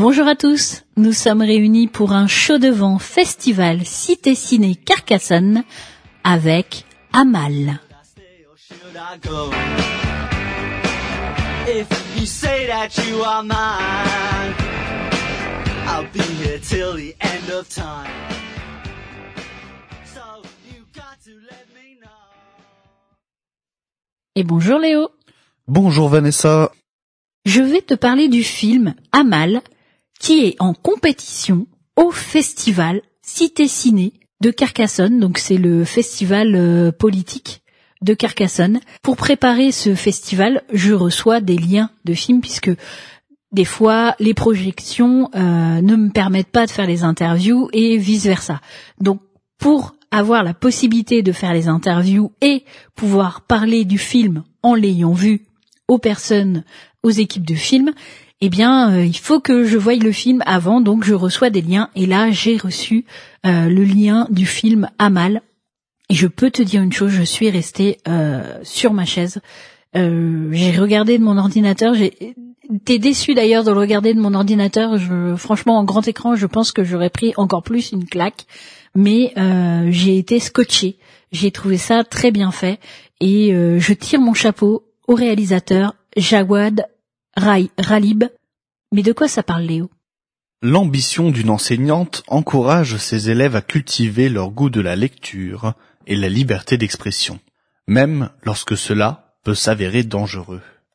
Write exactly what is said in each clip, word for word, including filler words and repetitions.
Bonjour à tous, nous sommes réunis pour un show de vent festival Cité Ciné Carcassonne avec Amal. Et bonjour Léo. Bonjour Vanessa. Je vais te parler du film Amal, qui est en compétition au festival Cité Ciné de Carcassonne. Donc c'est le festival euh, politique de Carcassonne. Pour préparer ce festival, je reçois des liens de films puisque des fois les projections euh, ne me permettent pas de faire les interviews et vice versa. Donc pour avoir la possibilité de faire les interviews et pouvoir parler du film en l'ayant vu aux personnes, aux équipes de film, eh bien, euh, il faut que je voie le film avant, donc je reçois des liens. Et là, j'ai reçu euh, le lien du film Amal. Et je peux te dire une chose, je suis restée euh, sur ma chaise. Euh, j'ai regardé de mon ordinateur. J'ai... T'es déçu d'ailleurs de le regarder de mon ordinateur. Je... Franchement, en grand écran, je pense que j'aurais pris encore plus une claque. Mais euh, j'ai été scotchée. J'ai trouvé ça très bien fait. Et euh, je tire mon chapeau au réalisateur Jawad Ralib. Mais de quoi ça parle, Léo ? L'ambition d'une enseignante encourage ses élèves à cultiver leur goût de la lecture et la liberté d'expression, même lorsque cela peut s'avérer dangereux.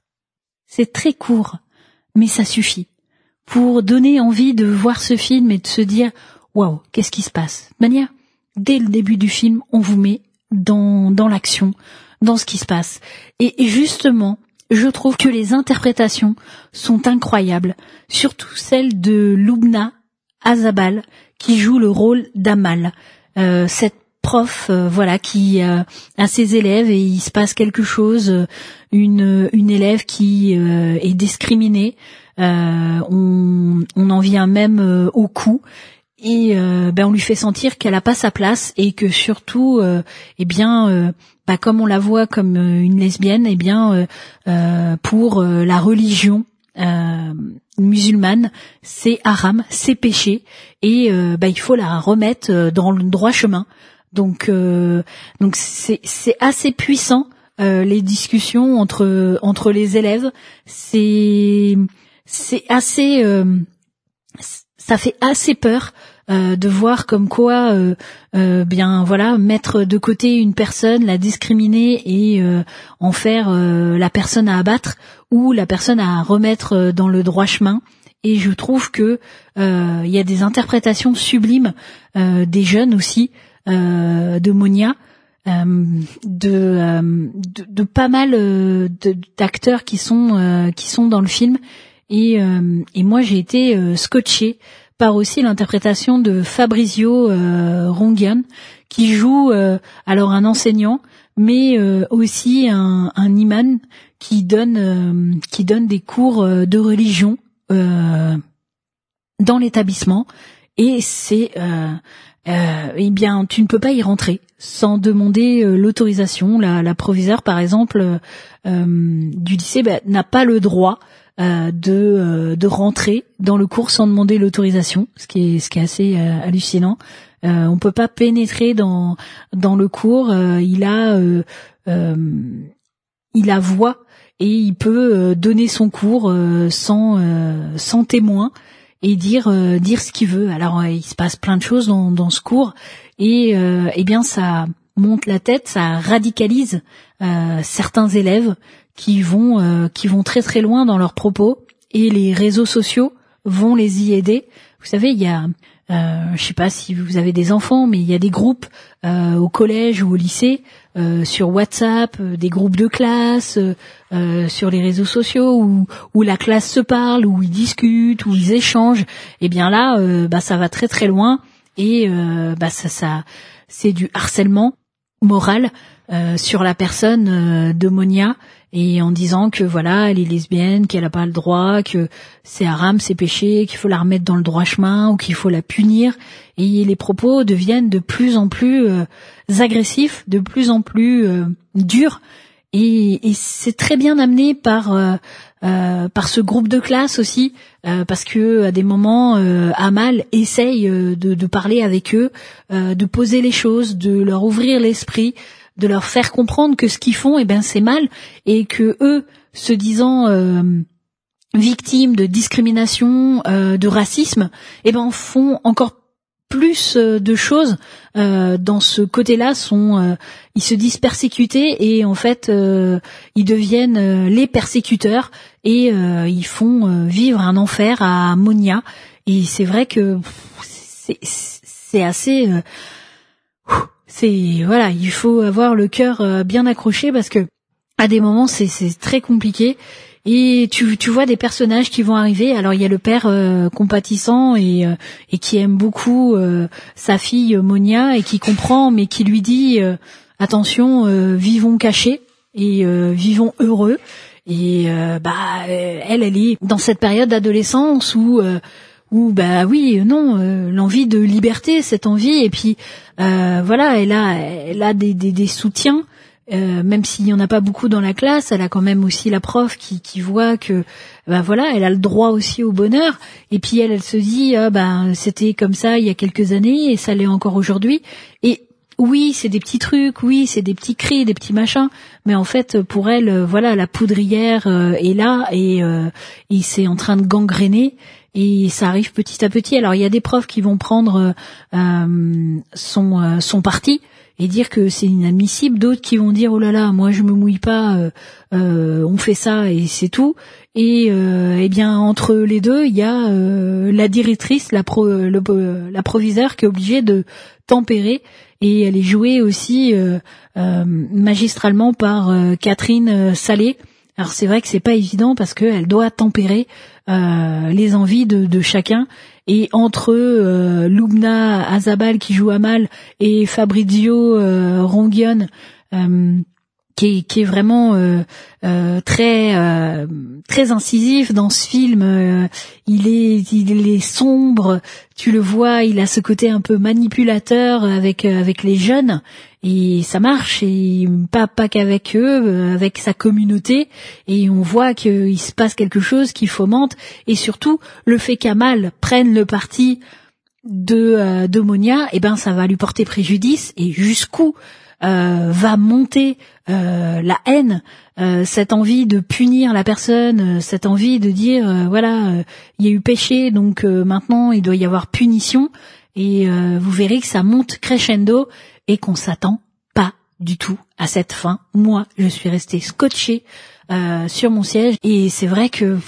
C'est très court, mais ça suffit pour donner envie de voir ce film et de se dire « Waouh, qu'est-ce qui se passe ?» De manière, dès le début du film, on vous met dans, dans l'action, dans ce qui se passe. Et, et justement, je trouve que les interprétations sont incroyables, surtout celle de Loubna Azabal qui joue le rôle d'Amal, euh, cette prof, euh, voilà, qui euh, a ses élèves et il se passe quelque chose, euh, une une élève qui euh, est discriminée, euh, on on en vient même euh, au cou. Et euh, ben on lui fait sentir qu'elle a pas sa place et que surtout, euh, eh bien, euh, bah comme on la voit comme euh, une lesbienne, eh bien, euh, euh, pour euh, la religion euh, musulmane, c'est haram, c'est péché, et euh, bah il faut la remettre dans le droit chemin. Donc, euh, donc c'est c'est assez puissant euh, les discussions entre entre les élèves. C'est c'est assez euh, ça fait assez peur euh, de voir comme quoi euh, euh, bien voilà mettre de côté une personne, la discriminer et euh, en faire euh, la personne à abattre ou la personne à remettre dans le droit chemin. Et je trouve que euh, il y a des interprétations sublimes euh, des jeunes aussi, euh, de Monia, euh, de, euh, de de pas mal euh, de, d'acteurs qui sont euh, qui sont dans le film. Et, euh, et moi j'ai été euh, scotchée par aussi l'interprétation de Fabrizio euh, Rongian qui joue euh, alors un enseignant mais euh, aussi un, un imam qui donne euh, qui donne des cours euh, de religion euh, dans l'établissement. Et c'est euh, euh, eh bien tu ne peux pas y rentrer sans demander euh, l'autorisation. La, la proviseure par exemple euh, du lycée bah, n'a pas le droit Euh, de euh, de rentrer dans le cours sans demander l'autorisation, ce qui est ce qui est assez euh, hallucinant. Euh, on peut pas pénétrer dans dans le cours. Euh, il a euh, euh, il a voix et il peut euh, donner son cours euh, sans euh, sans témoin et dire euh, dire ce qu'il veut. Alors euh, il se passe plein de choses dans dans ce cours et euh, eh bien ça monte la tête, ça radicalise euh, certains élèves qui vont euh, qui vont très très loin dans leurs propos et les réseaux sociaux vont les y aider. Vous savez, il y a euh, je sais pas si vous avez des enfants, mais il y a des groupes euh, au collège ou au lycée euh, sur WhatsApp, euh, des groupes de classe euh, euh, sur les réseaux sociaux où où la classe se parle, où ils discutent, où ils échangent. Et bien là, euh, bah ça va très très loin et euh, bah ça ça c'est du harcèlement moral euh, sur la personne euh, de Monia. Et en disant que voilà, elle est lesbienne, qu'elle n'a pas le droit, que c'est haram, c'est péché, qu'il faut la remettre dans le droit chemin ou qu'il faut la punir. Et les propos deviennent de plus en plus euh, agressifs, de plus en plus euh, durs. et, et c'est très bien amené par euh, euh, par ce groupe de classe aussi, euh, parce que à des moments, euh, Amal essaye euh, de, de parler avec eux, euh, de poser les choses, de leur ouvrir l'esprit, de leur faire comprendre que ce qu'ils font, eh ben c'est mal, et que eux, se disant euh, victimes de discrimination, euh, de racisme, eh ben font encore plus de choses euh, dans ce côté-là. Sont euh, ils se disent persécutés et en fait euh, ils deviennent euh, les persécuteurs et euh, ils font euh, vivre un enfer à Monia. Et c'est vrai que c'est, c'est assez euh, c'est voilà, il faut avoir le cœur euh, bien accroché parce que à des moments c'est c'est très compliqué. Et tu, tu vois des personnages qui vont arriver. Alors il y a le père euh, compatissant et, euh, et qui aime beaucoup euh, sa fille Monia et qui comprend, mais qui lui dit euh, attention, euh, vivons cachés et euh, vivons heureux. Et euh, bah elle, elle est dans cette période d'adolescence où euh, où bah oui, non, euh, l'envie de liberté, cette envie. Et puis euh, voilà, elle a elle a des des, des soutiens. Euh, même s'il y en a pas beaucoup dans la classe, elle a quand même aussi la prof qui, qui voit que, ben voilà, elle a le droit aussi au bonheur. Et puis elle, elle se dit, ah ben c'était comme ça il y a quelques années et ça l'est encore aujourd'hui. Et oui, c'est des petits trucs, oui, c'est des petits cris, des petits machins, mais en fait pour elle, voilà, la poudrière euh, est là et, euh, et c'est en train de gangréner. Et ça arrive petit à petit. Alors il y a des profs qui vont prendre euh, son euh, son parti et dire que c'est inadmissible, d'autres qui vont dire oh là là, moi je me mouille pas, euh, euh, on fait ça et c'est tout. Et euh, eh bien entre les deux, il y a euh, la directrice, la pro, le, la proviseure qui est obligée de tempérer, et elle est jouée aussi euh, euh, magistralement par euh, Catherine Salé. Alors c'est vrai que c'est pas évident parce qu'elle doit tempérer euh, les envies de, de chacun. Et entre euh, Lubna Azabal qui joue Amal et Fabrizio euh, Rongione euh, qui est, qui est vraiment euh, euh, très euh, très incisif dans ce film. Euh, il est il est sombre, tu le vois, il a ce côté un peu manipulateur avec avec les jeunes. Et ça marche, et pas pas qu'avec eux, avec sa communauté, et on voit qu'il se passe quelque chose qui fomente, et surtout le fait qu'Amal prenne le parti de euh, de Monia, eh ben ça va lui porter préjudice, et jusqu'où euh, va monter euh, la haine, euh, cette envie de punir la personne, euh, cette envie de dire euh, voilà, euh, il y a eu péché, donc euh, maintenant il doit y avoir punition, et euh, vous verrez que ça monte crescendo. Et qu'on s'attend pas du tout à cette fin. Moi, je suis restée scotchée euh, sur mon siège, et c'est vrai que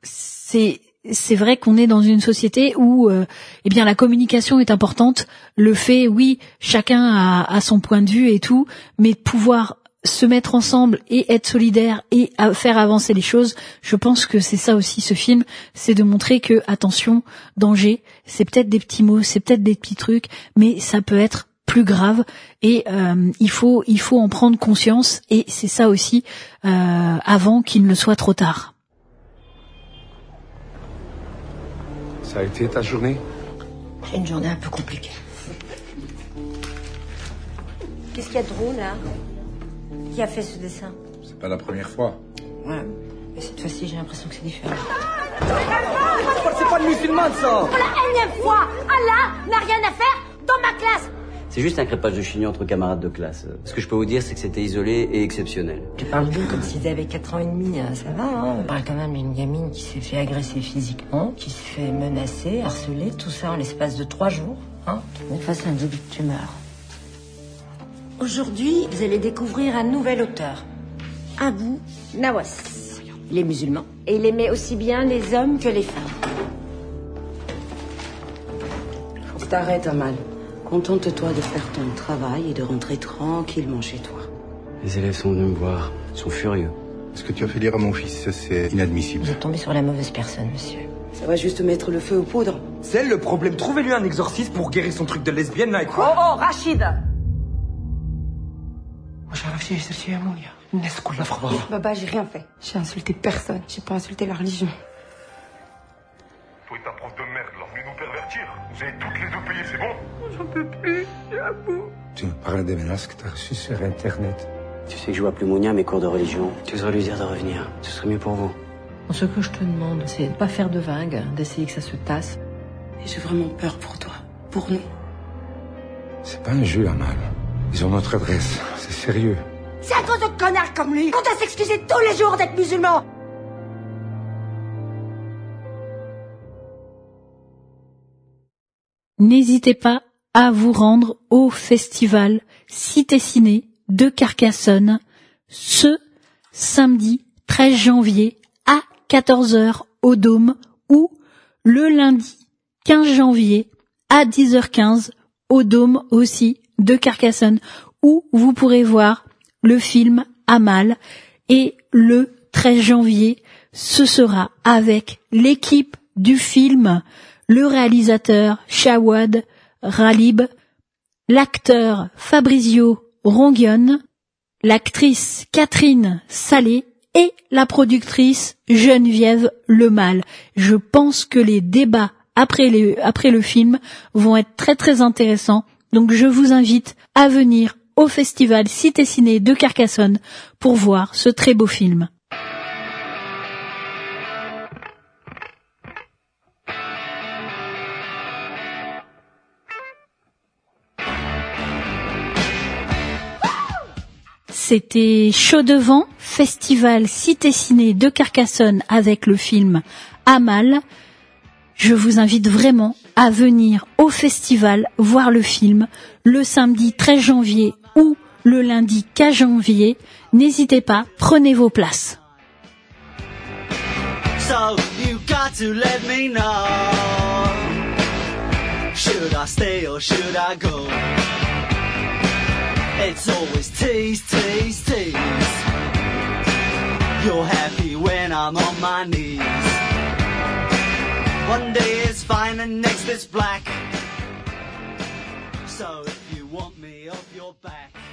c'est c'est vrai qu'on est dans une société où euh, eh bien la communication est importante. Le fait, oui, chacun a, a son point de vue et tout, mais pouvoir se mettre ensemble et être solidaire et à faire avancer les choses, je pense que c'est ça aussi ce film, c'est de montrer que attention, danger, c'est peut-être des petits mots, c'est peut-être des petits trucs, mais ça peut être plus grave, et euh, il faut il faut en prendre conscience, et c'est ça aussi euh, avant qu'il ne soit trop tard. Ça a été ta journée? C'est une journée un peu compliquée. Qu'est-ce qu'il y a de drôle là? Qui a fait ce dessin? C'est pas la première fois. Ouais, mais cette fois-ci j'ai l'impression que c'est différent. C'est pas le musulman ça! Pour la énième fois, Allah n'a rien à faire dans ma classe! C'est juste un crépage de chignon entre camarades de classe. Ce que je peux vous dire, c'est que c'était isolé et exceptionnel. Tu parles d'eux comme s'ils avaient quatre ans et demi, ça va, hein? On parle quand même d'une gamine qui s'est fait agresser physiquement, qui se fait menacer, harceler, tout ça en l'espace de trois jours, hein? Mais face à un début de tumeur. Aujourd'hui, vous allez découvrir un nouvel auteur. Abou Nawas. Il est musulman et il aimait aussi bien les hommes que les femmes. Faut que t'arrêtes, Amal. Contente-toi de faire ton travail et de rentrer tranquillement chez toi. Les élèves sont venus me voir. Ils sont furieux. Ce que tu as fait dire à mon fils, ça c'est inadmissible. Vous êtes tombé sur la mauvaise personne, monsieur. Ça va juste mettre le feu aux poudres. C'est le problème. Trouvez-lui un exorciste pour guérir son truc de lesbienne là et Oh quoi. oh, Rachid! Baba, j'ai rien fait. J'ai insulté personne. J'ai pas insulté la religion. Toi et ta prof de merde, là, venez nous pervertir. Vous avez toutes les deux payé, c'est bon? J'en peux plus, j'ai à bout. Tu me parles des menaces que tu as reçues sur Internet. Tu sais que je vois plus Mounia à mes cours de religion. Tu oserais lui dire de revenir. Ce serait mieux pour vous. Ce que je te demande, c'est de pas faire de vagues, d'essayer que ça se tasse. Et j'ai vraiment peur pour toi, pour nous. C'est pas un jeu, Amal. Ils ont notre adresse. C'est sérieux. C'est à cause de connards comme lui qu'on doit s'excuser tous les jours d'être musulman. N'hésitez pas à vous rendre au festival Cité Ciné de Carcassonne ce samedi treize janvier à quatorze heures au Dôme ou le lundi quinze janvier à dix heures quinze au Dôme aussi de Carcassonne où vous pourrez voir le film Amal. Et le treize janvier, ce sera avec l'équipe du film, le réalisateur Shawad Ralib, l'acteur Fabrizio Rongione, l'actrice Catherine Salé et la productrice Geneviève Lemal. Je pense que les débats après, les, après le film vont être très très intéressants. Donc je vous invite à venir au festival Cité Ciné de Carcassonne pour voir ce très beau film. C'était Chaud Devant, festival Cité Ciné de Carcassonne avec le film Amal. Je vous invite vraiment à venir au festival voir le film le samedi treize janvier ou le lundi quinze janvier. N'hésitez pas, prenez vos places. So you got to let me know. Should I stay or should I go? It's always tease, tease, tease. You're happy when I'm on my knees. One day it's fine and next it's black. So if you want me off your back